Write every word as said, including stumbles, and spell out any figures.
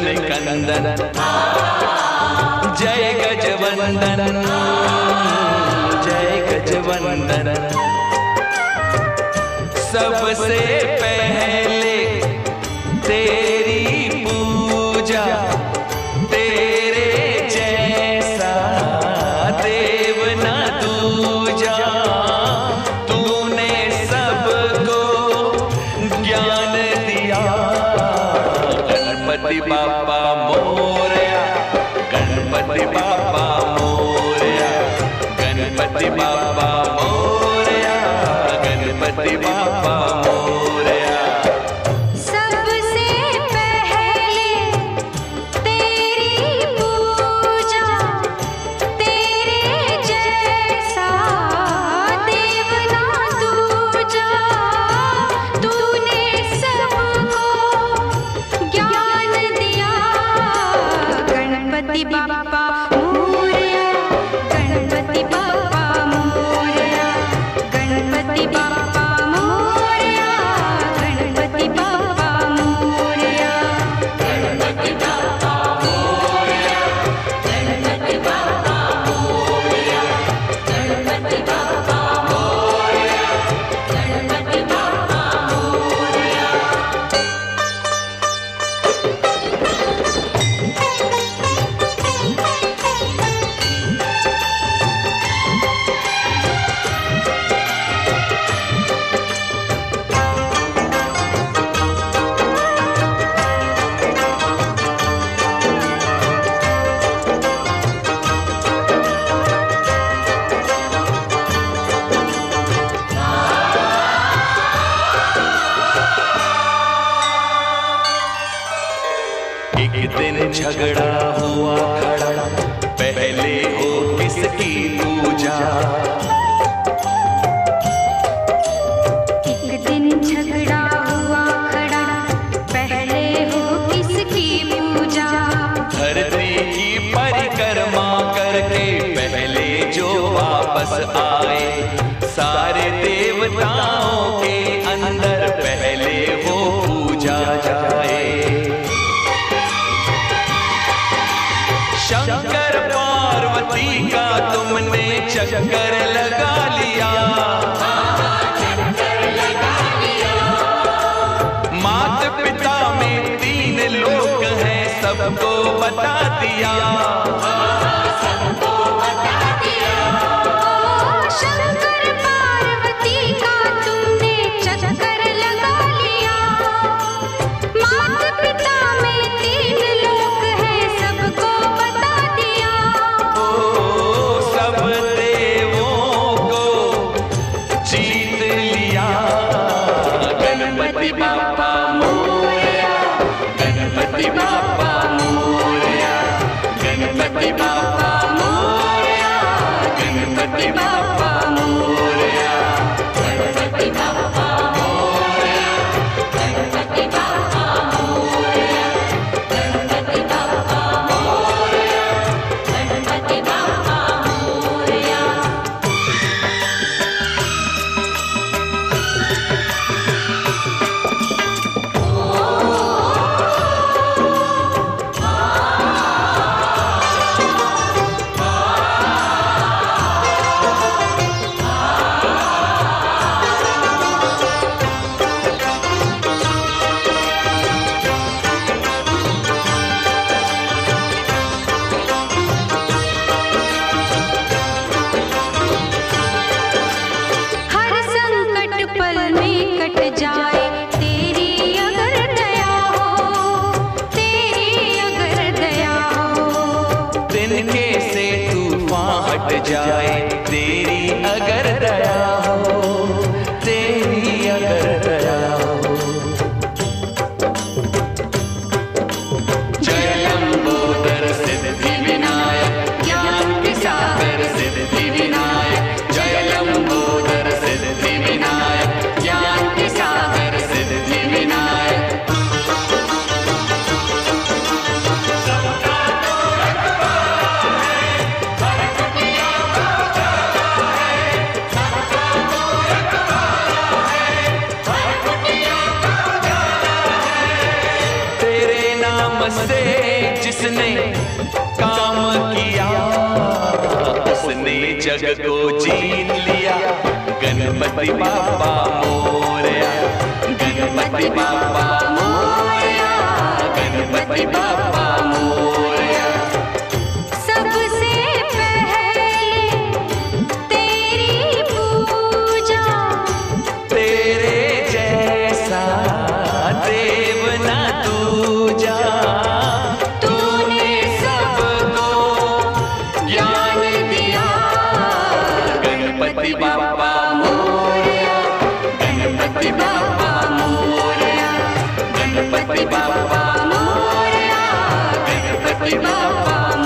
कंदन, जय गजवंदन, जय गजवंदन। सबसे पहले तेरी पूजा, तेरे जैसा देव न दूजा। तूने सबको ज्ञान दिया, गणपति बाप्पा मोरया, गणपति बाप्पा मोरया, गणपति बाप्पा मोरया, गणपति बाप्पा मोरया। सबसे पहले तेरी पूजा, तेरे जैसा देव ना दूजा। तूने सबको ज्ञान दिया, गणपति बाप्पा मोरया, गणपति बाप्पा मोरया, गणपति बाप्पा मोरया, गणपति बाप्पा मोरया, गणपति बाप्पा मोरया, गणपति बाप्पा मोरया, गणपति बाप्पा मोरया, गणपति बाप्पा मोरया। एक दिन झगड़ा हुआ खड़ा, पहले हो किसकी पूजा। एक दिन झगड़ा हुआ खड़ा, पहले हो किसकी पूजा। धरती की परिक्रमा करके पहले जो वापस आए, सारे देवताओं के अंदर पहले वो पूजा जाए। शंकर पार्वती का तुमने चक्कर लगा लिया, माता पिता में तीन लोक हैं, सबको बता दिया। शंकर पार्वती का तुमने चक्कर लगा लिया, माता पिता में तीन लोक हैं, सबको बता दिया। ओ सब देवों को जीत लिया, गणपति बाप्पा मोरया, गणपति बाप्पा मोरया, गणपति बाप्पा मोरया, गणपति बाप्पा मोरया, गणपति बाप्पा मोरया, गणपति बाप्पा मोरया, गणपति बाप्पा मोरया, गणपति बाप्पा मोरया। हर संकट पल में कट जाए, तेरी अगर दया हो, तेरी अगर दया हो। दिन के से तूफान हट जाए, तेरी अगर दया हो, तेरी अगर दया हो। जय लंबोदर सिद्धि विनायक, ज्ञान के सागर सिद्धि विनायक। जय लंबोदर सिद्धि विनायक, ज्ञान के सागर सिद्धि विनायक। सबका तूने जग को जीत लिया। गणपति बाप्पा मोरया, गणपति बाप्पा मोरया, गणपति बाप्पा मोरया। सबसे पहले तेरी पूजा, तेरे जैसा देव ना दूजा। तूने सबको ज्ञान दिया। गणपति बाप्पा मोरया, गणपति बाप्पा मोरया, गणपति बाप्पा मोरया, गणपति बाप्पा